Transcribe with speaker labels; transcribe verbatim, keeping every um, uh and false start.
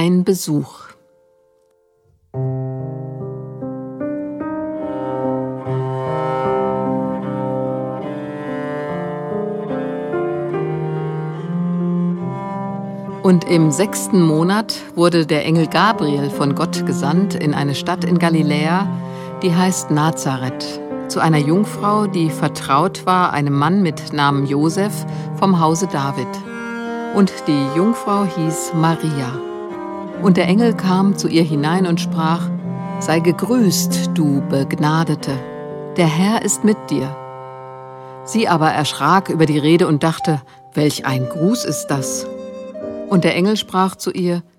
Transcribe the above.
Speaker 1: Ein Besuch. Und im sechsten Monat wurde der Engel Gabriel von Gott gesandt in eine Stadt in Galiläa, die heißt Nazareth, zu einer Jungfrau, die vertraut war einem Mann mit Namen Josef vom Hause David. Und die Jungfrau hieß Maria. Und der Engel kam zu ihr hinein und sprach: Sei gegrüßt, du Begnadete, der Herr ist mit dir. Sie aber erschrak über die Rede und dachte: Welch ein Gruß ist das? Und der Engel sprach zu ihr: